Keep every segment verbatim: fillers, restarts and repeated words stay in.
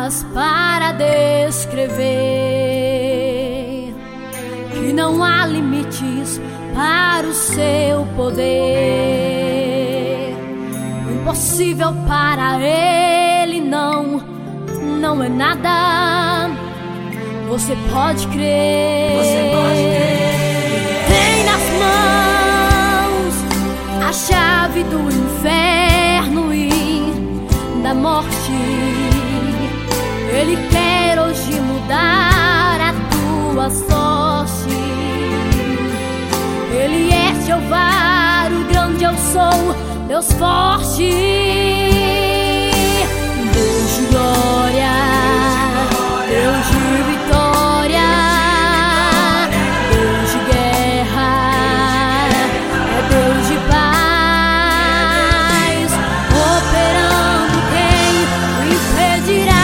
palavras para descrever que não há limites para o seu poder. O impossível para ele não, não é nada. Você pode crer. Você pode crer. Tem nas mãos a chave do inferno e da morte. Ele quer hoje mudar a tua sorte. Ele é Jeová, o grande eu sou, Deus forte, Deus de glória, Deus de vitória, Deus de guerra, é Deus de paz, operando quem o impedirá.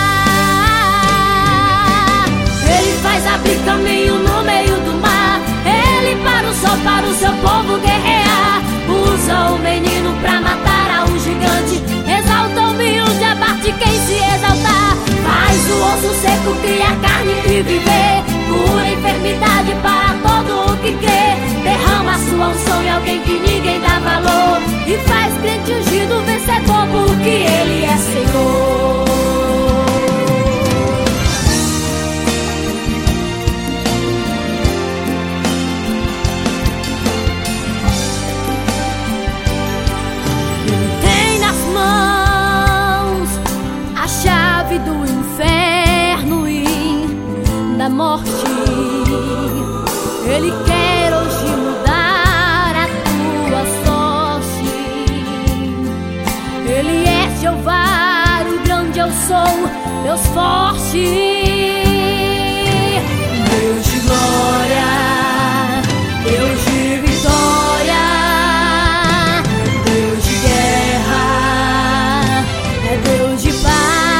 Ele faz abrir caminho no meio do mar, ele para o sol, para o seu povo guerrear. Usa o menino pra matar a um gigante, exalta o humilde, abate quem se exaltar. Faz o osso seco criar carne e viver, cura enfermidade para todo o que crê. Derrama a sua unção em alguém que ninguém dá valor, e faz crente ungido vencedor, porque ele é Senhor. Do inferno e da morte, ele quer hoje mudar a tua sorte. Ele é Jeová, o grande eu sou, Deus forte, Deus de glória, Deus de vitória, Deus de guerra, é Deus de paz.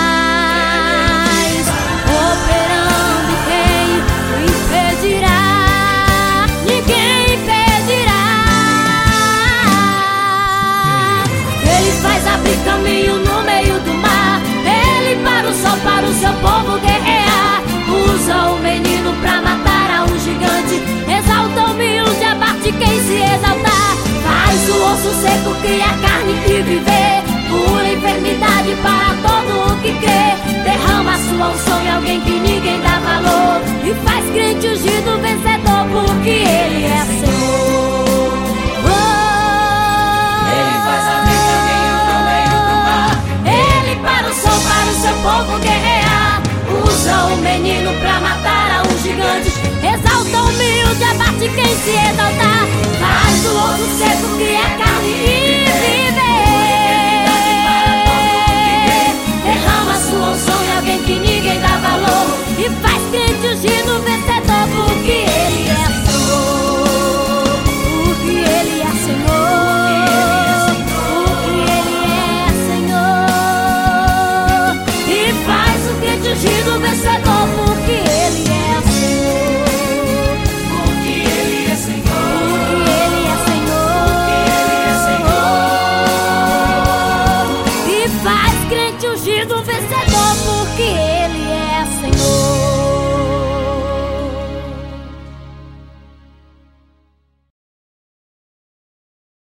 Caminho no meio do mar, ele para o sol, para o seu povo guerrear. Usa o menino pra matar a um gigante, exalta o humilde, abate quem se exaltar. Faz o osso seco criar carne e viver, cura enfermidade para todo o que crê. Derrama a sua unção em alguém que ninguém dá valor, e faz crente ungido vencedor, porque ele é Senhor. Seu povo guerrear, usa o menino pra matar a um gigante, exalta o humilde, abate quem se exaltar. Faz o osso seco criar carne e viver, derrama a sua unção em alguém que ninguém dá valor, e faz crente ungido vencedor, porque ele é Senhor, porque ele é Senhor. Ungido vencedor, porque ele é Senhor, porque ele é Senhor, porque ele é Senhor, porque ele é Senhor, e faz crente ungido vencedor, porque ele